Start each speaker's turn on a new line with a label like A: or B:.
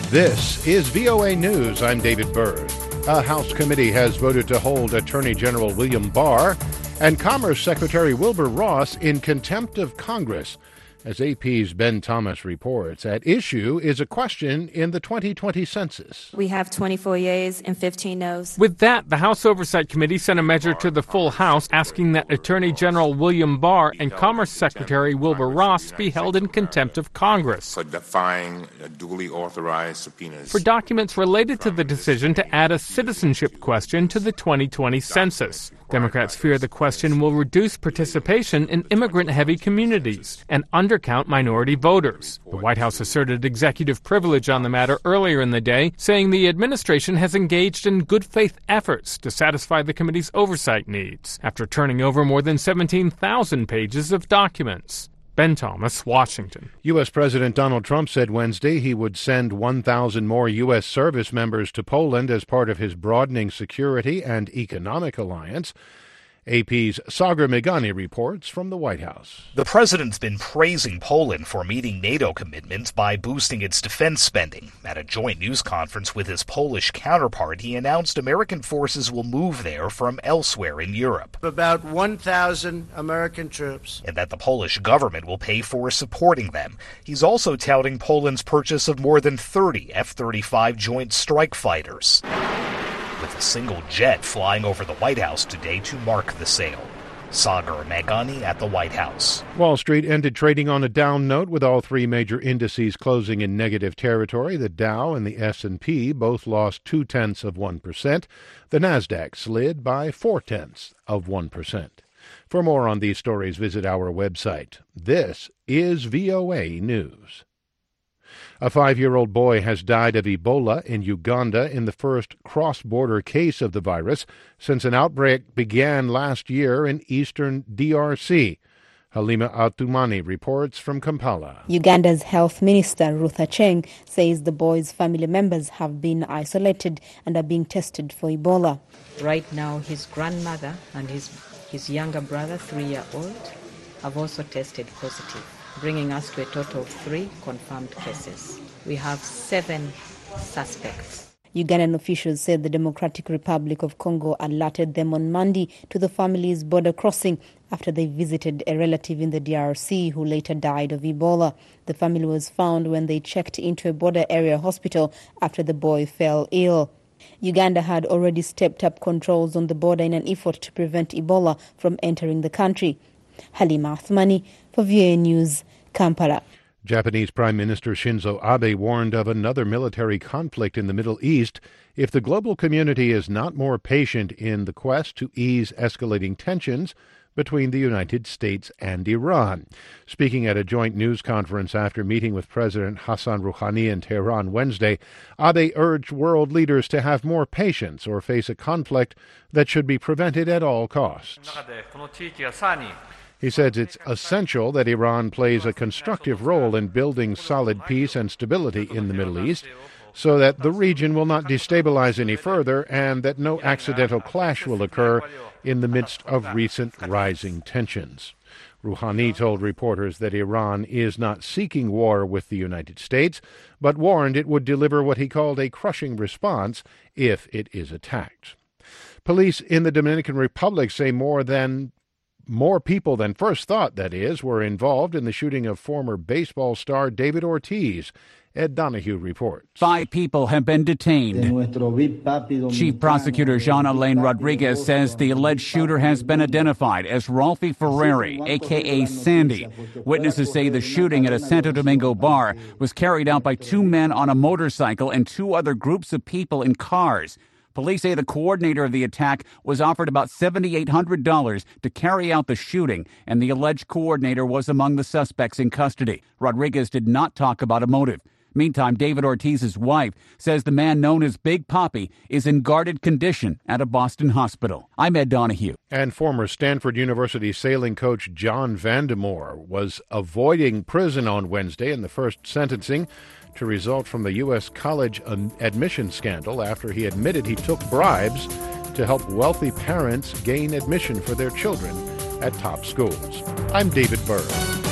A: This is VOA News. I'm David Byrd. A House committee has voted to hold Attorney General William Barr and Commerce Secretary Wilbur Ross in contempt of Congress. As AP's Ben Thomas reports, at issue is a question in the 2020 census.
B: We have 24 yeas and 15 noes.
C: With that, the House Oversight Committee sent a measure to the full House asking that Attorney General William Barr and Commerce Secretary Wilbur Ross be held in contempt of Congress
D: for defying duly authorized subpoenas
C: for documents related to the decision to add a citizenship question to the 2020 census. Democrats fear the question will reduce participation in immigrant-heavy communities and undercount minority voters. The White House asserted executive privilege on the matter earlier in the day, saying the administration has engaged in good faith efforts to satisfy the committee's oversight needs after turning over more than 17,000 pages of documents. Ben Thomas, Washington.
A: U.S. President Donald Trump said Wednesday he would send 1,000 more U.S. service members to Poland as part of his broadening security and economic alliance. AP's Sagar Meghani reports from the White House.
E: The president's been praising Poland for meeting NATO commitments by boosting its defense spending. At a joint news conference with his Polish counterpart, he announced American forces will move there from elsewhere in Europe.
F: About 1,000 American troops.
E: And that the Polish government will pay for supporting them. He's also touting Poland's purchase of more than 30 F-35 Joint Strike Fighters, with a single jet flying over the White House today to mark the sale. Sagar Meghani at the White House.
A: Wall Street ended trading on a down note with all three major indices closing in negative territory. The Dow and the S&P both lost 0.2%. The Nasdaq slid by 0.4%. For more on these stories, visit our website. This is VOA News. A 5-year-old boy has died of Ebola in Uganda in the first cross-border case of the virus since an outbreak began last year in eastern DRC. Halima Atumani reports from Kampala.
G: Uganda's Health Minister Ruth Aceng says the boy's family members have been isolated and are being tested for Ebola.
H: Right now, his grandmother and his younger brother, 3-year-old, have also tested positive, bringing us to a total of 3 confirmed cases. We have 7 suspects.
G: Ugandan officials said the Democratic Republic of Congo alerted them on Monday to the family's border crossing after they visited a relative in the DRC who later died of Ebola. The family was found when they checked into a border area hospital after the boy fell ill. Uganda had already stepped up controls on the border in an effort to prevent Ebola from entering the country. Halima Athmani for VOA News, Kampala.
A: Japanese Prime Minister Shinzo Abe warned of another military conflict in the Middle East if the global community is not more patient in the quest to ease escalating tensions between the United States and Iran. Speaking at a joint news conference after meeting with President Hassan Rouhani in Tehran Wednesday, Abe urged world leaders to have more patience or face a conflict that should be prevented at all costs. He says it's essential that Iran plays a constructive role in building solid peace and stability in the Middle East so that the region will not destabilize any further and that no accidental clash will occur in the midst of recent rising tensions. Rouhani told reporters that Iran is not seeking war with the United States, but warned it would deliver what he called a crushing response if it is attacked. Police in the Dominican Republic say more people than first thought, that is, were involved in the shooting of former baseball star David Ortiz. Ed Donahue reports.
I: 5 people have been detained. Chief Prosecutor Jean-Alain Rodriguez says the alleged shooter has been identified as Ralphie Ferreri, a.k.a. Sandy. Witnesses say the shooting at a Santo Domingo bar was carried out by 2 men on a motorcycle and 2 other groups of people in cars. Police say the coordinator of the attack was offered about $7,800 to carry out the shooting, and the alleged coordinator was among the suspects in custody. Rodriguez did not talk about a motive. Meantime, David Ortiz's wife says the man known as Big Papi is in guarded condition at a Boston hospital. I'm Ed Donahue.
A: And former Stanford University sailing coach John Vandemore was avoiding prison on Wednesday in the first sentencing to result from the U.S. college admission scandal after he admitted he took bribes to help wealthy parents gain admission for their children at top schools. I'm David Byrd.